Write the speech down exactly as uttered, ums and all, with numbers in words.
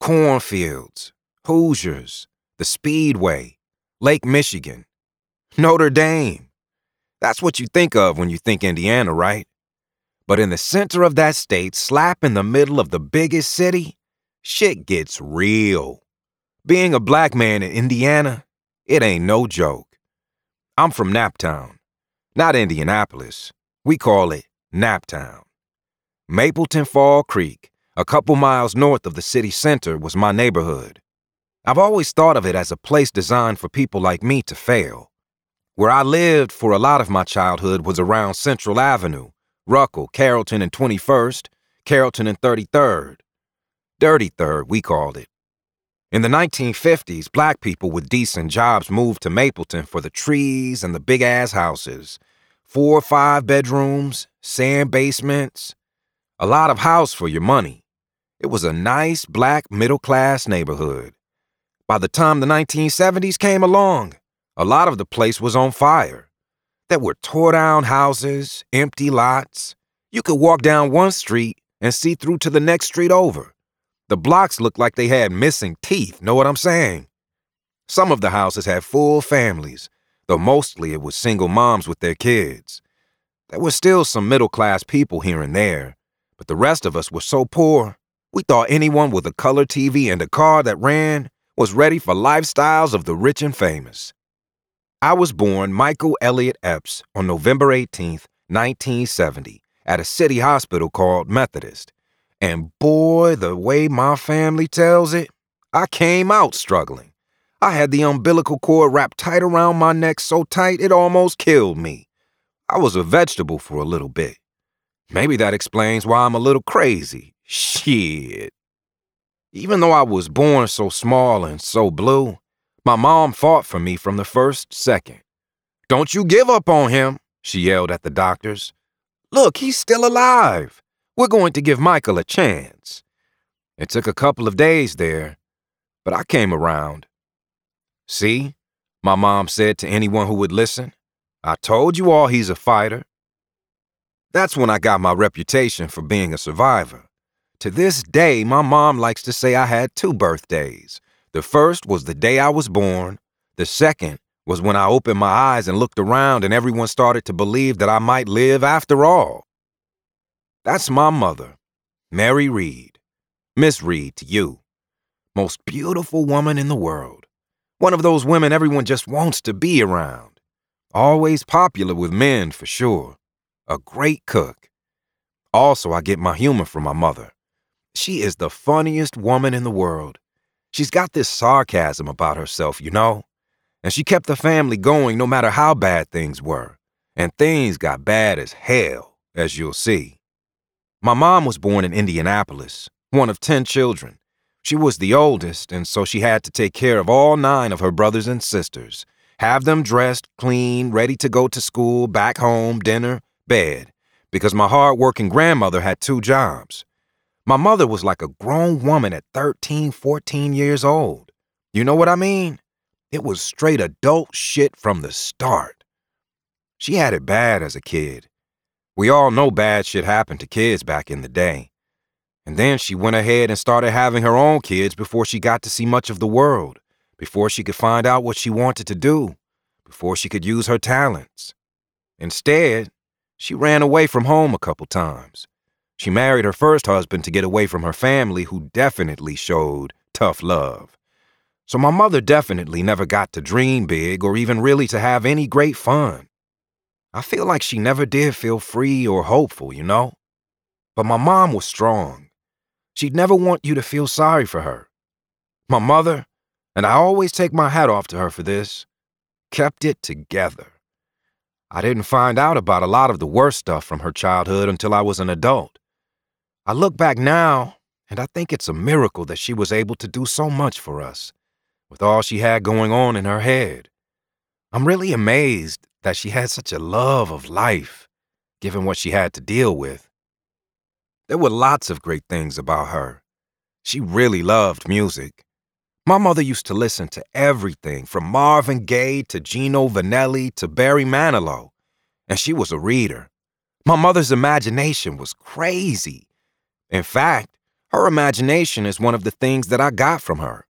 Cornfields, Hoosiers, the Speedway, Lake Michigan, Notre Dame. That's what you think of when you think Indiana, right? But in the center of that state, slap in the middle of the biggest city, shit gets real. Being a black man in Indiana, it ain't no joke. I'm from Naptown, not Indianapolis. We call it Naptown. Mapleton Fall Creek, a couple miles north of the city center, was my neighborhood. I've always thought of it as a place designed for people like me to fail. Where I lived for a lot of my childhood was around Central Avenue, Ruckle, Carrollton and twenty-first, Carrollton and thirty-third. Dirty Third, we called it. In the nineteen fifties, black people with decent jobs moved to Mapleton for the trees and the big-ass houses. Four or five bedrooms, sand basements, a lot of house for your money. It was a nice black middle-class neighborhood. By the time the nineteen seventies came along, a lot of the place was on fire. There were tore-down houses, empty lots. You could walk down one street and see through to the next street over. The blocks looked like they had missing teeth, know what I'm saying? Some of the houses had full families, though mostly it was single moms with their kids. There were still some middle-class people here and there, but the rest of us were so poor, we thought anyone with a color T V and a car that ran was ready for lifestyles of the rich and famous. I was born Michael Elliott Epps on November eighteenth, nineteen seventy, at a city hospital called Methodist. And boy, the way my family tells it, I came out struggling. I had the umbilical cord wrapped tight around my neck so tight it almost killed me. I was a vegetable for a little bit. Maybe that explains why I'm a little crazy. Shit. Even though I was born so small and so blue, my mom fought for me from the first second. "Don't you give up on him," she yelled at the doctors. "Look, he's still alive. We're going to give Michael a chance." It took a couple of days there, but I came around. "See," my mom said to anyone who would listen, "I told you all he's a fighter." That's when I got my reputation for being a survivor. To this day, my mom likes to say I had two birthdays. The first was the day I was born. The second was when I opened my eyes and looked around and everyone started to believe that I might live after all. That's my mother, Mary Reed. Miss Reed to you. Most beautiful woman in the world. One of those women everyone just wants to be around. Always popular with men, for sure. A great cook. Also, I get my humor from my mother. She is the funniest woman in the world. She's got this sarcasm about herself, you know? And she kept the family going no matter how bad things were. And things got bad as hell, as you'll see. My mom was born in Indianapolis, one of ten children. She was the oldest, and so she had to take care of all nine of her brothers and sisters, have them dressed, clean, ready to go to school, back home, dinner, bed, because my hard-working grandmother had two jobs. My mother was like a grown woman at thirteen, fourteen years old. You know what I mean? It was straight adult shit from the start. She had it bad as a kid. We all know bad shit happened to kids back in the day. And then she went ahead and started having her own kids before she got to see much of the world, before she could find out what she wanted to do, before she could use her talents. Instead, she ran away from home a couple times. She married her first husband to get away from her family, who definitely showed tough love. So my mother definitely never got to dream big or even really to have any great fun. I feel like she never did feel free or hopeful, you know? But my mom was strong. She'd never want you to feel sorry for her. My mother, and I always take my hat off to her for this, kept it together. I didn't find out about a lot of the worst stuff from her childhood until I was an adult. I look back now, and I think it's a miracle that she was able to do so much for us, with all she had going on in her head. I'm really amazed that she had such a love of life, given what she had to deal with. There were lots of great things about her. She really loved music. My mother used to listen to everything from Marvin Gaye to Gino Vanelli to Barry Manilow, and she was a reader. My mother's imagination was crazy. In fact, Her imagination is one of the things that I got from her.